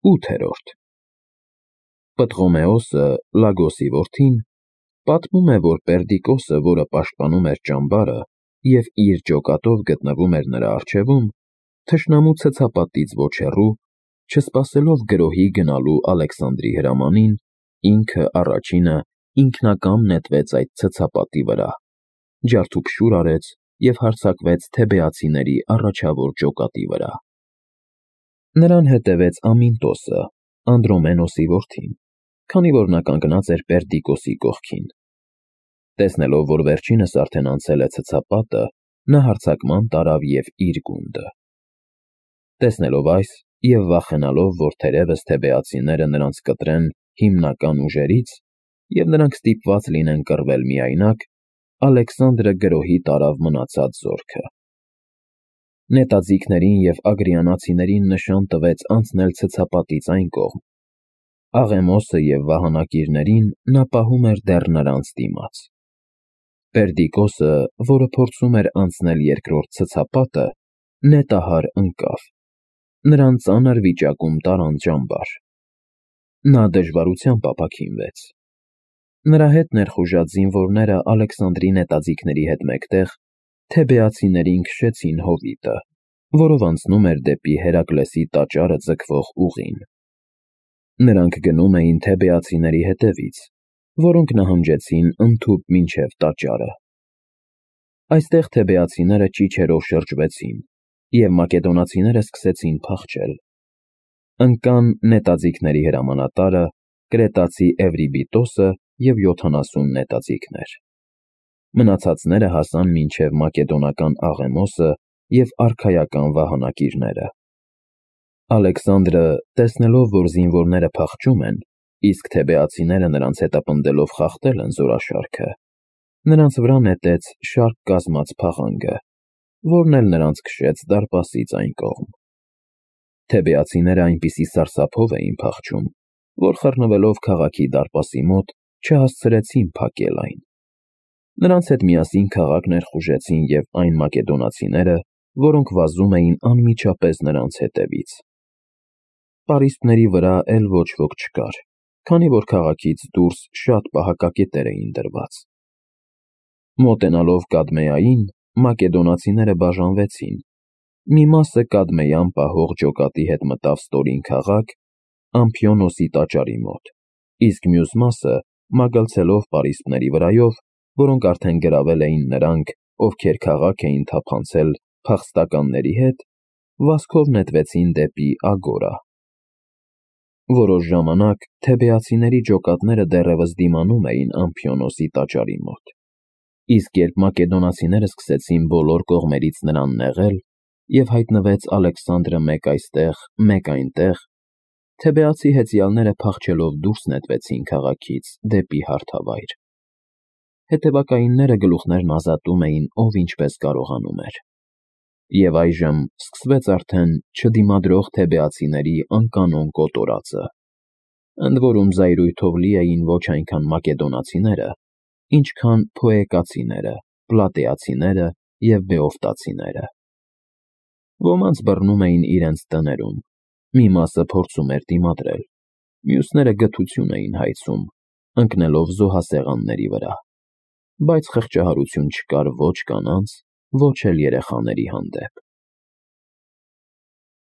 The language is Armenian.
8-րդ Պտղոմեոսը, Լագոսի որդին, պատմում է, որ Պերդիկոսը, որը պաշտպանում էր ճամբարը և իր ջոկատով գտնվում էր նրա առջևում, թշնամու ցցապատից ոչ հեռու, չսպասելով գրոհի գնալու Ալեքսանդրի հրամանին, ինքը առաջինը ինքնակամ նետվեց այդ ցցապատի վրա, ջարդուփշուր արեց և հարձակվեց թեբեացիների առաջավոր ջոկատի վրա։ Նրան հետևեց Ամինտոսը, Անդրոմենոսի որդին, քանի որ նա կանգնած էր Պերդիկոսի կողքին։ Տեսնելով, որ վերջինս արդեն անցել է ցցապատը, նա հարձակման տարավ և իր գունդը։ Տեսնելով այս և վախենալով, որ թերևս թեբեացիները նրանց կտրեն հիմնական ուժերից, և նրանք ստիպված լինեն կռվել միայնակ, Ալեքսանդրը գրոհի տարավ մնացած զորքը։ Նետաձիգներին և ագրիանացիներին նշան տվեց անցնել ցցապատից այն կողմ։ Աղեմոսը և վահանակիրներին նա պահում էր դեռ նրանց դիմաց։ Պերդիկոսը, որը փորձում էր անցնել երկրորդ ցցապատը, նետահար ընկավ։ Նրան ծանր վիճակում տարան ճամբար։ Նա դժվարությամբ ապաքինվեց։ Նրա հետ ներխուժած զինվորները Ալեքսանդրի նետաձիգների հետ մեկտեղ թեբեացիներին քշեցին հովիտը, որով անցնում էր դեպի Հերակլեսի տաճարը ձգվող ուղին։ Նրանք գնում էին թեբեացիների հետևից, որոնք նահանջեցին ընդհուպ մինչև տաճարը։ Այստեղ թեբեացիները ճիչերով շրջվեցին, և մակեդոնացիները սկսեցին փախչել։ Ընկան նետաձիգների հրամանատարը, կրետացի Էվրիբիտոսը և 70 նետաձիգներ։ Մնացածները հասան մինչև մակեդոնական Աղեմոսը և արքայական վահանակիրները։ Ալեքսանդրը, տեսնելով, որ զինվորները փախչում են, իսկ թեբեացիները նրանց հետապնդելով խախտել են զորաշարքը, նրանց վրա նետեց շարք կազմած փաղանգը, որն էլ նրանց քշեց դարպասից այն կողմ։ Թեբեացիները այնպիսի սարսափով էին փախչում, որ խռնվելով քաղաքի դարպասի մոտ, չհասցրեցին փակել այն։ Նրանց հետ միասին քաղաք ներխուժեցին և այն մակեդոնացիները, որոնք վազում էին անմիջապես նրանց հետևից։ Պարիսպների վրա էլ ոչ ոք չկար, քանի որ քաղաքից դուրս շատ պահակակետեր էին դրված։ Մոտենալով Կադմեային, մակեդոնացիները բաժանվեցին։ Մի մասը Կադմեյան պահող ջոկատի հետ մտավ ստորին քաղաք, Ամփիոնոսի տաճարի մոտ, իսկ մյուս մասը, մագլցելով պարիսպների վրայով, որոնք արդեն գրավել էին նրանք, ովքեր քաղաք էին թափանցել փախստականների հետ, վազքով նետվեցին դեպի Ագորա։ Որոշ ժամանակ թեբեացիների ջոկատները դեռևս դիմանում էին Ամփիոնոսի տաճարի մոտ, իսկ երբ մակեդոնացիները սկսեցին բոլոր կողմերից նրան նեղել, և հայտնվեց Ալեքսանդրը մեկ այստեղ, մեկ այնտեղ, թեբեացի հեծյալները փախչելով դուրս նետվեցին քաղաքից դեպի հարթավայր։ Հետևակայինները գլուխներն ազատում էին ով ինչպես կարողանում էր։ Եվ այժմ սկսվեց արդեն չդիմադրող թեբեացիների անկանոն կոտորածը, ընդ որում զայրույթով լի էին ոչ այնքան մակեդոնացիները, ինչքան փոեկացիները, պլատեացիները և բեովտացիները։ Ոմանց բռնում էին իրենց տներում, մի մասը փորձում էր դիմադրել, մյուսները գթություն էին հայցում, ընկնելով զոհասեղանների վրա, բայց խղճահարություն չկար ոչ կանանց, ոչ էլ երեխաների հանդեպ։